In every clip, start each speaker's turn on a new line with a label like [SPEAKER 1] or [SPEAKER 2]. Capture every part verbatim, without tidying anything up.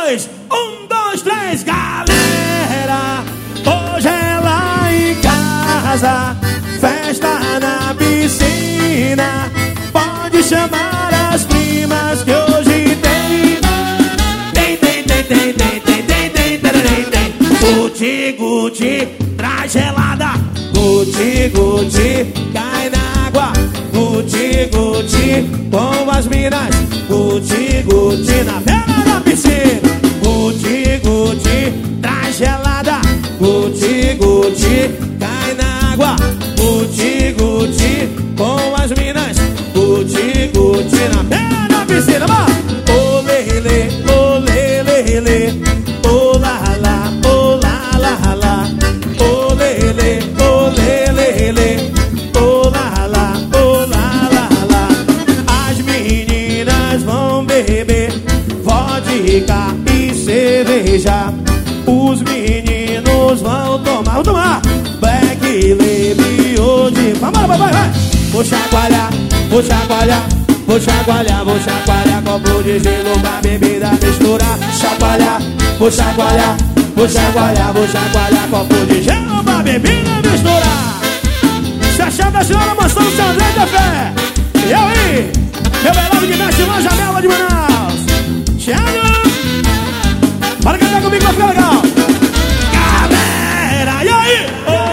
[SPEAKER 1] dois, um, dois, três, galera. Hoje é lá em casa, festa na piscina. Pode chamar as primas que hoje tem. Tem, tem, tem, tem, tem, tem, tem, tem, tem, tem. Guti, guti, traz gelada. Guti, guti, cai na água. Guti, guti, com as minas. Guti, guti, na beira da piscina. Guti, guti, traz gelada. Guti, guti, cai na água. Guti, guti, com as minas. Guti, guti, na beira da piscina. Ô lele, ô lele, lele. Ô lá lá, ô lá lá lá. Ô lele, ô lele, lele. Ô lá lá, ô lá lá lá. As meninas vão beber vodka e cerveja. Os meninos vão tomar, vão tomar Black Label hoje. Vamos, vai, vai, vai. Vou chacoalhar, vou chacoalhar, vou chacoalhar, vou chacoalhar. Copo de gelo pra bebida misturar. Chacoalhar, vou chacoalhar, vou chacoalhar, vou chacoalhar. Copo de gelo pra bebida misturar. Chachá da senhora Mansão São André da Fé. E eu aí, meu belado que mexe na janela de Manaus. Thiago, bora cantar comigo pra ficar legal. Galera, e aí?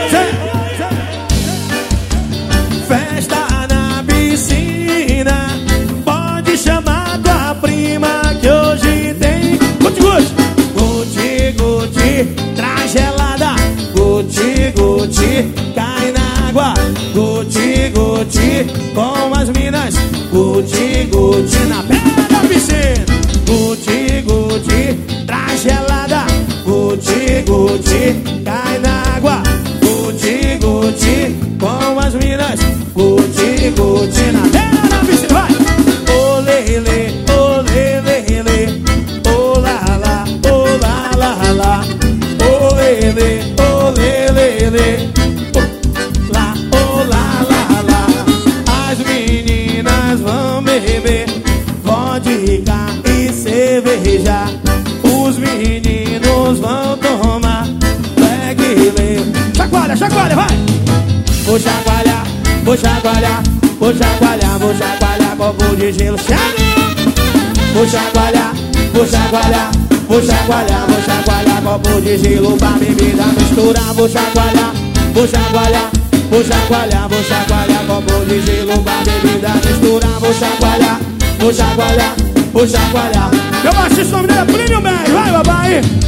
[SPEAKER 1] Festa na piscina. Pode chamar tua prima que hoje tem. Guti, guti, guti, guti, traz gelada. Guti, guti, cai na água. Guti, guti, com as minas. Guti, guti, na beira da piscina. Guti, guti, traz gelada. Guti, guti, cai na água. Guti, guti, com as minas. Guti, guti, na beira da piscina. Vai! Ô lele, ô lele, lele. Ô lá lá, ô lá lá lá. Ô lele, ô lele, lele. Ô lá, ô lá lá lá. As meninas vão beber vodka e cerveja. Os meninos vão tomar Black Label. Chacoalha, chacoalha, vai! Vou chacoalhar, vou chacoalhar, vou chacoalhar, vou chacoalhar. Copo de gelo, chega! Vou chacoalhar, vou chacoalhar, vou chacoalhar, vou chacoalhar. Copo de gelo pra bebida misturar. Vou chacoalhar, vou chacoalhar, vou chacoalhar, vou chacoalhar. Copo de gelo pra bebida misturar. Vou chacoalhar, vou chacoalhar, vou chacoalhar. Eu acho esse nome dele é Plínio Médio, vai, babai!